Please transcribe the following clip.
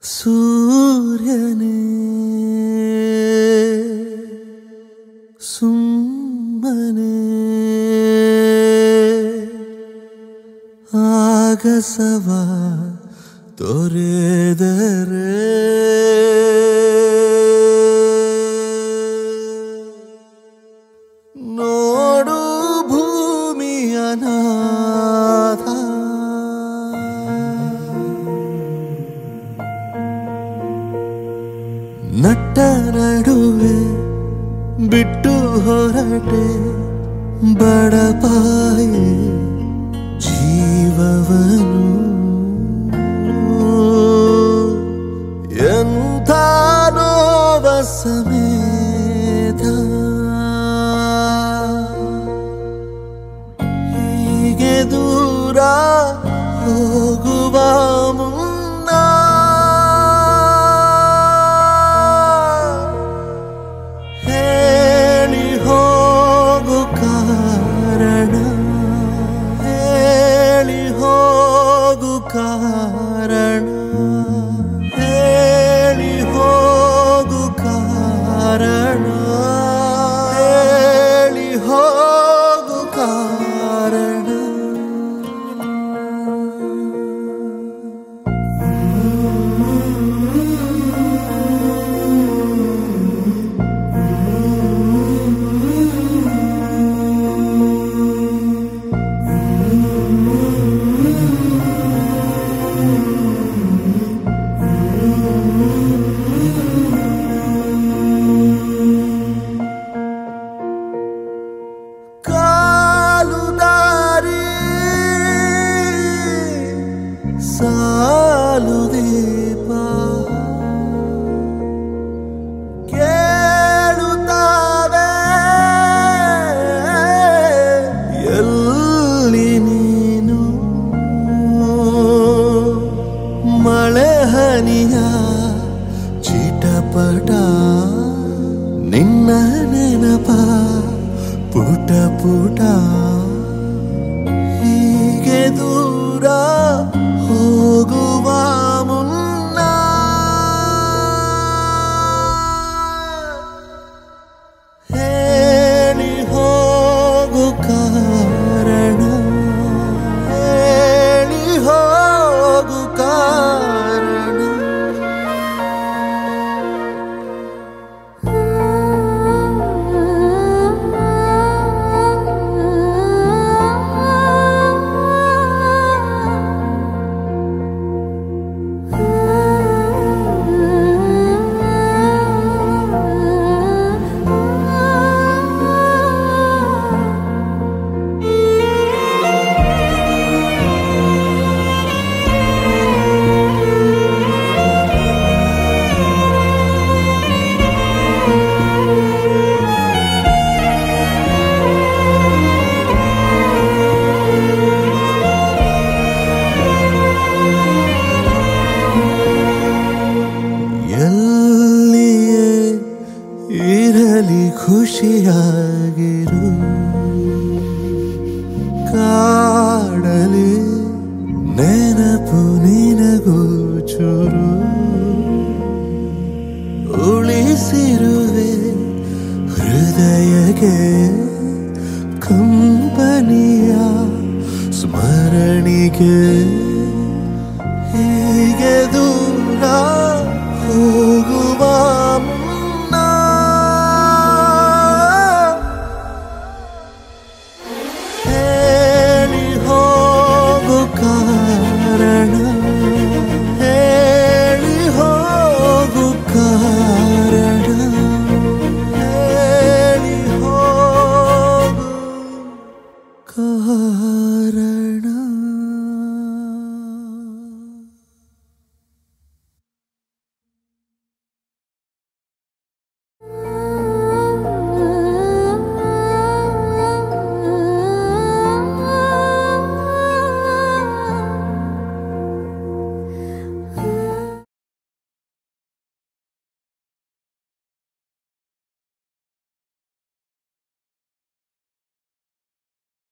ಸೂರ್ಯನೇ ಸುಮ್ಮನೆ ಆಗಸವ ತೊರೆದರೆ ನೋಡು ಭೂಮಿಯ ನಾಥ ನಟ್ಟ ನಡುವೆ ಬಿಟ್ಟು ಹೊರಟೆ ಬಡಪಾಯಿ ಜೀವವನು ಎಂಥ ನೋವ ಸಮೇತ ಹೀಗೆ ದೂರ ಹೋಗುವ ಮುನ್ನ ಹೇಳಿ ಹೋಗು ಕಾರಣ ಹೇಳಿ ಹೋಗು ಕಾರಣ ಹೇಳಿ ಹೋಗು ಕಾರಣ ಹೇಳಿ ಹೋಗು ಕಾರಣ ಸಾಲು ದೀಪ ಕೇಳುತ್ತಾವೆ ಎಲ್ಲಿ ನೀನು ಮಳೆ ಹನಿಯ ಚಿಟಪಟ ನಿನ್ನ ನೆನಪ ಪುಟ ಪುಟ ಹೀಗೆ ದೂರ ಹೋಗುವ ಮುನ್ನ ಹೇಳಿ ಹೋಗು ಕಾರಣ ಹೇಳಿ ಹೋಗು ಕಾರಣ ಎಲ್ಲಿಯೇ ಇರಲಿ ಖುಷಿಯಾಗಿರು ಕಾಡಲಿ ನೆನಪು ನಿನಗೂ ಚೂರು ಉಳಿಸಿರುವೆ ಹೃದಯಕ್ಕೆ